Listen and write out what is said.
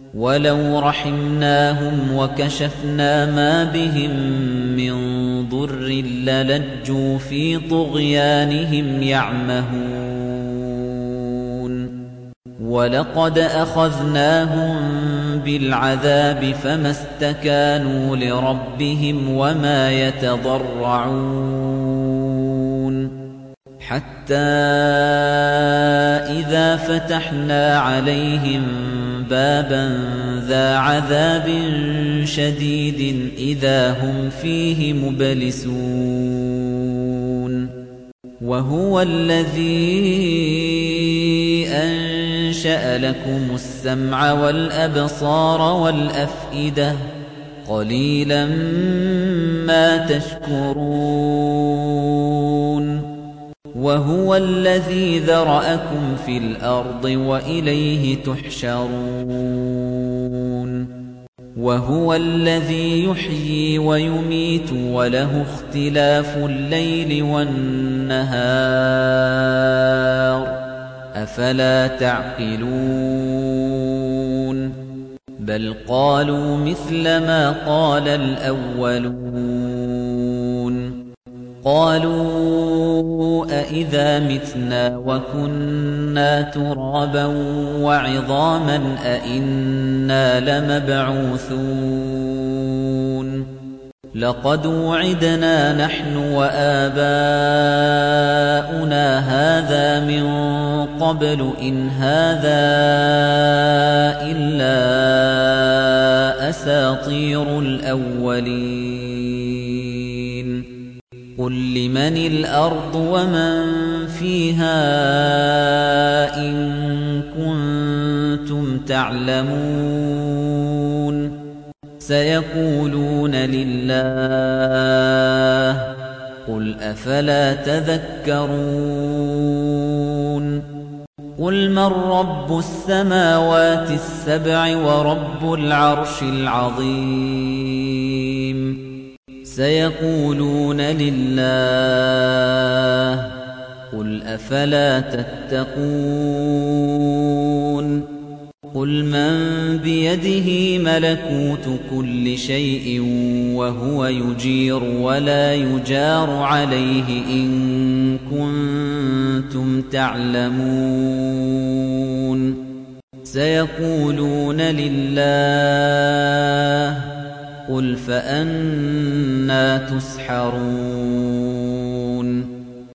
وَلَوْ رَحِمْنَاهُمْ وَكَشَفْنَا مَا بِهِم مِّن ضُرٍّ لَّلَجُّوا فِي طُغْيَانِهِمْ يَعْمَهُونَ وَلَقَدْ أَخَذْنَاهُم بِالْعَذَابِ فَمَا اسْتَكَانُوا لِرَبِّهِمْ وَمَا يَتَضَرَّعُونَ حَتَّىٰ إِذَا فَتَحْنَا عَلَيْهِم بَابًا ذَا عَذَابٍ شَدِيدٍ إِذَا هُمْ فِيهِ مُبْلِسُونَ وَهُوَ الَّذِي أَنشَأَ لَكُمُ السَّمْعَ وَالْأَبْصَارَ وَالْأَفْئِدَةَ قَلِيلًا مَّا تَشْكُرُونَ وَهُوَ الَّذِي ذَرَأَكُمْ فِي الْأَرْضِ وَإِلَيْهِ تُحْشَرُونَ وَهُوَ الَّذِي يُحْيِي وَيُمِيتُ وَلَهُ اخْتِلَافُ اللَّيْلِ وَالنَّهَارِ أَفَلَا تَعْقِلُونَ بَلْ قَالُوا مِثْلَ مَا قَالَ الْأَوَّلُونَ قَالُوا أَإِذَا مِتْنَا وَكُنَّا تُرَابًا وَعِظَامًا أَإِنَّا لَمَبْعُوثُونَ لَقَدْ وُعِدْنَا نَحْنُ وَآبَاؤُنَا هَذَا مِن قَبْلُ إِنْ هَذَا إِلَّا أَسَاطِيرُ الْأَوَّلِينَ قُل لِّمَنِ الْأَرْضُ وَمَن فِيهَا إِن كُنتُمْ تَعْلَمُونَ سَيَقُولُونَ لِلَّهِ قُلْ أَفَلَا تَذَكَّرُونَ قُلْ مَن رَّبُّ السَّمَاوَاتِ السَّبْعِ وَرَبُّ الْعَرْشِ الْعَظِيمِ سَيَقُولُونَ لِلَّهِ قُلْ أَفَلَا تَتَّقُونَ قُلْ مَن بِيَدِهِ مَلَكُوتُ كُلِّ شَيْءٍ وَهُوَ يُجِيرُ وَلَا يُجَارُ عَلَيْهِ إِن كُنتُمْ تَعْلَمُونَ سَيَقُولُونَ لِلَّهِ قُلْ فَأَنَّىٰ تُسْحَرُونَ